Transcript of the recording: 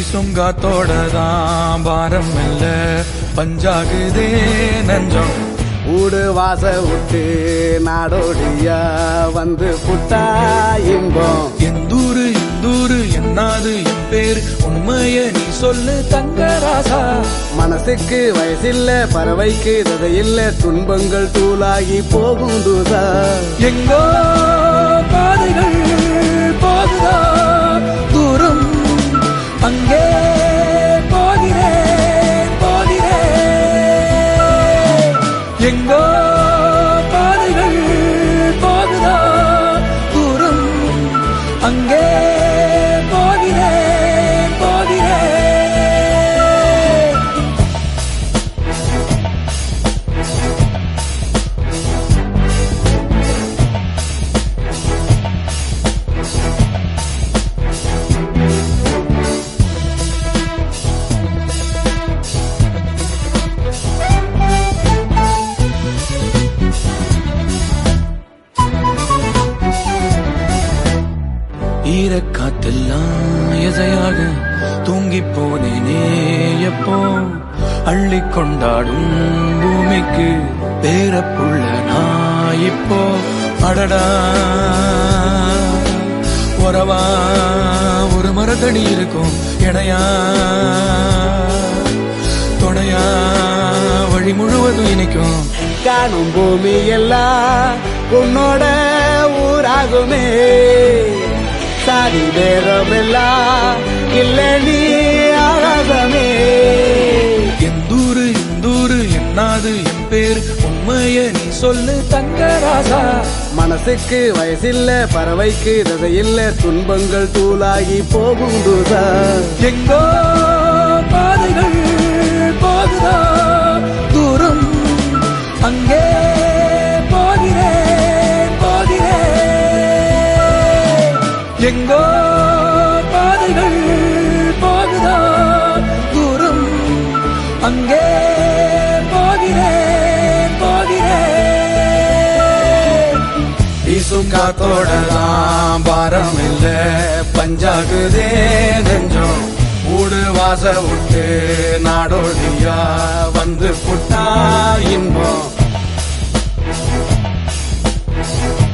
வீசுங்காத்தோடதான் பாரம் இல்ல பஞ்சாகுதே நெஞ்சம் ஊடு வாச விட்டு நாடோடியா வந்து புட்டா இன்பம் எந்தூரு என்னாது என் பேரு உண்மைய நீ சொல்லு தங்கராசா மனசுக்கு வயசில்ல பறவைக்கு இல்ல துன்பங்கள் தூளாகி போகும் தூதா எங்கோ பாதைகள் போகுதா தூரம் அங்கே போகிறேன் எங்கோ பாதைகள் போகுதா தூரம் அங்கே ஈரக்காத்தெல்லாம் எதையாக தூங்கி போனேனே எப்போ அள்ளி கொண்டாடும் பூமிக்கு பேரப்புள்ள நான் இப்போ அடடா உறவா ஒரு மரத்தடி இருக்கும் இடையா துணையா வழி முழுவதும் இணைக்கும் காணும் பூமி எல்லாம் உன்னோட ஊராகுமே சாதி பேரமெல்லாம் இல்ல நீ ஆகாசமே எந்தூரு என்னாது என் பேரு உண்மைய நீ சொல்லு தங்கராசா மனசுக்கு வயசில்ல பறவைக்கு இல்ல துன்பங்கள் தூளாகி போகும் தூதா எங்கோ பாதைகள் போகுதா தூரம் அங்கே எங்கோ பாதைகள் போகுதா தூரம் அங்கே வீசும் காத்தோடதான் பாரம் இல்ல பஞ்சாகுதே நெஞ்சம் ஊடு வாச விட்டு நாடோடியா வந்து புட்டா இன்பம்